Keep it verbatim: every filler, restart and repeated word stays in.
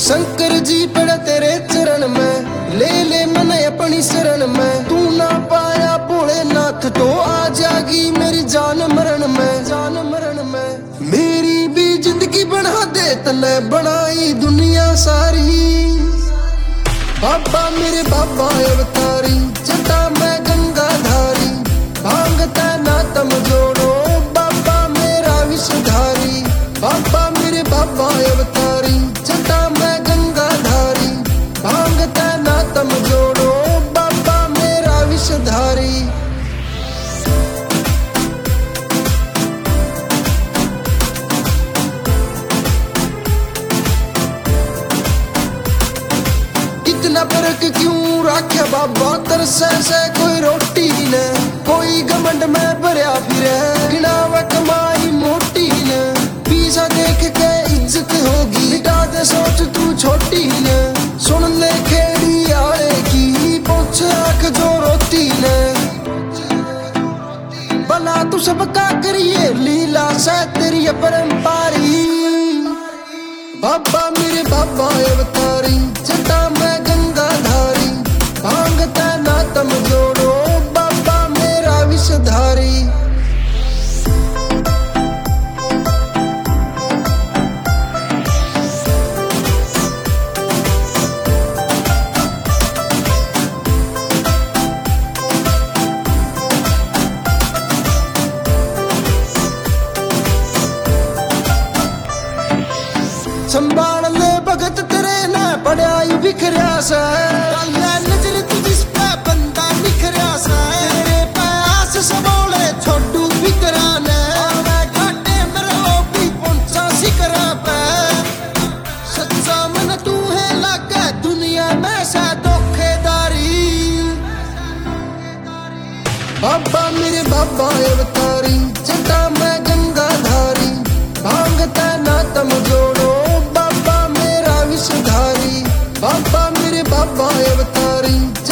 शंकर जी पड़ा तेरे चरण में, ले ले मन अपनी शरण में। तू ना पाया भोलेनाथ तो आ जागी मेरी जान मरण में, जान मरण में। मेरी भी जिंदगी बना दे तने बनाई दुनिया सारी। बाबा मेरे बाबा अवतारी, जटा मैं गंगाधारी। भांगता ना तम जोड़ो बाबा मेरा विषधारी। बाबा मेरे बाबा अवतारी, जटा मैं गंगाधारी। भांगता ना तम जोड़ो बाबा मेरा विषधारी। इतना फर्क क्यों राख्या बाबा, तरसे से कोई रोटी न। कोई घमंड में भरया फिरे, गिनावा कमाई मोटी न। पीछा देख के इज्जत होगी, मिटा दे सोच तू छोटी न। सुन ले खेड़ी आए की, पूछ आंख जो रोती न। भला तू सबका करिए लीला से तेरी अपरंपारी। बाबा मेरे बाबा अवतारी, जटा मैं गंगाधारी। भांगता ना तम जोड़ो बाबा मेरा विषधारी। संभाल ले भगत तेरे ना पड़ा यू बिखरिया सा। नजर तू जिस पे बंदा निखरिया सा, तेरे पास सबोले छोटू बिकरा ने। घाटे मेरे ओ भी पहुंचा सिकरा पे। सच्चा मन तू है लगा दुनिया में सा धोखेदारी। बाबा मेरे बाबा अवतारी, जटा मैं गंगाधारी। भांगता ना तम जोड़ो बाबा मेरा विषधारी। बाबा मेरे बाबा अवतारी,